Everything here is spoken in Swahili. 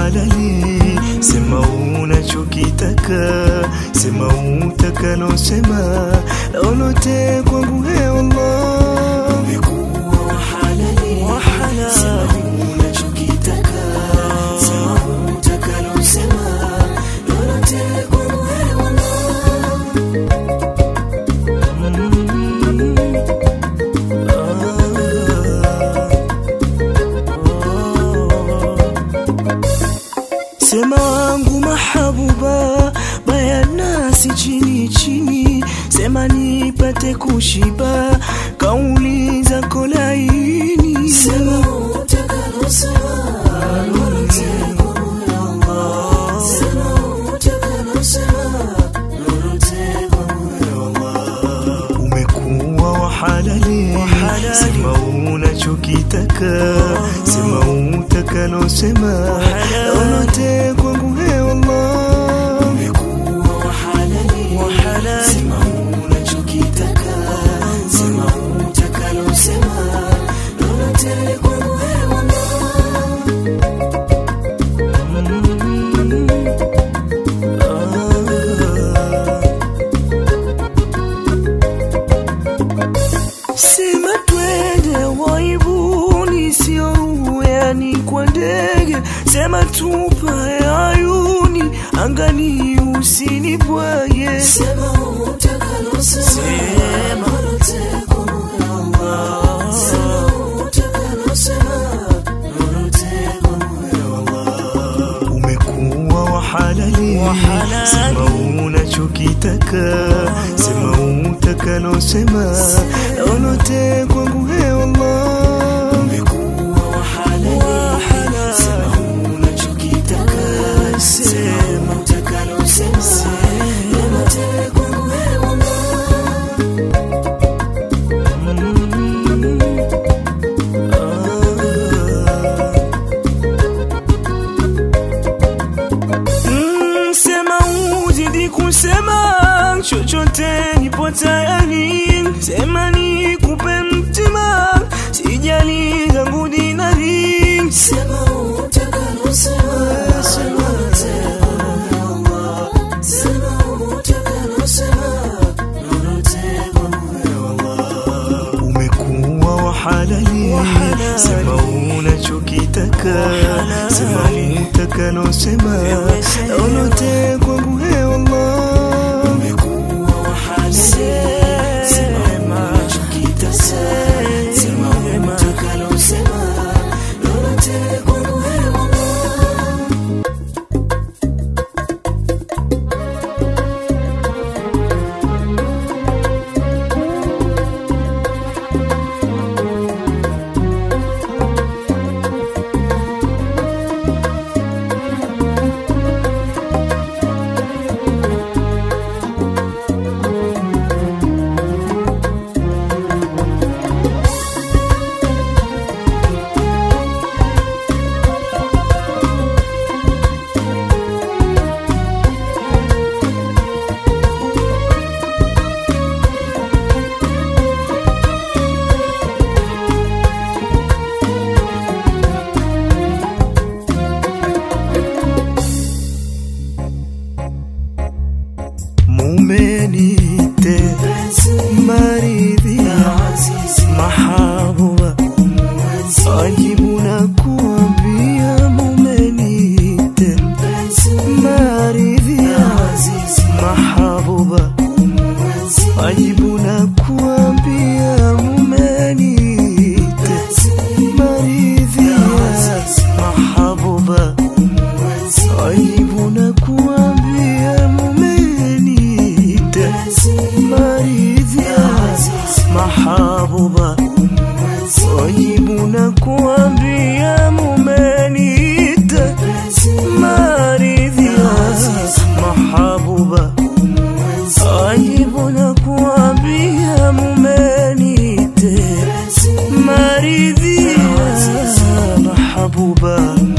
halali, sema unachokitaka, sema utakalo sema, lolote kwangu he Allah. Umekuwa wa halali, sema unachokitaka, sema utakalo sema, lolote kwangu he Allah. Sema wangu mahabuba, bayana si chini chini, sema nipate kushiba, kauli zako laini, sema utakalo sema, lolote kwangu ya Allah. Sema utakalo sema, lolote kwangu ya Allah. Umekuwa wa halali, sema unachokitaka, sema utakalo sema, lolote kwangu he Allah. Umekuwa wa halali, sema unachokitaka, sema utakalo sema, lolote kwangu he Allah. Sema twende waibuni, sio yani kwa ndege, sema tupae ayuni, angani usinibwaye, sema utakalo sema, lolote kwangu ya Allah. Sema utakalo sema, lolote kwangu ya Allah. Umekuwa wa halali, sema unachokitaka, sema utakalo sema, lolote kwangu he Allah. Umekuwa wa halali, sema unachokitaka, sema utakalo sema, lolote kwangu he Allah. Sema uzidi kusema, chochote nipo tayari, sema nikupe mtima, sijali zangu dinari, sema utakalo sema, lolote kwangu ya Allah. Sema utakalo sema, lolote kwangu ya Allah. Umekuwa wa halali, sema unachokitaka, sema utakalo sema, lolote kwangu he Allah. Umekuwa wa halali, sema unachokitaka, sema utakalo sema, lolote kwangu he Allah. Mumenite maridhia, mahabuba, ajibu na kuambia. Mumenite maridhia, mahabuba, ajibu na kuambia. Mumenite maridhia, mahabuba, ajibu na kuambia. Maridhia, mahabuba, wajibu na kuambia. Mumenita maridhia, mahabuba, wajibu na kuambia. Mumenita maridhia, mahabuba.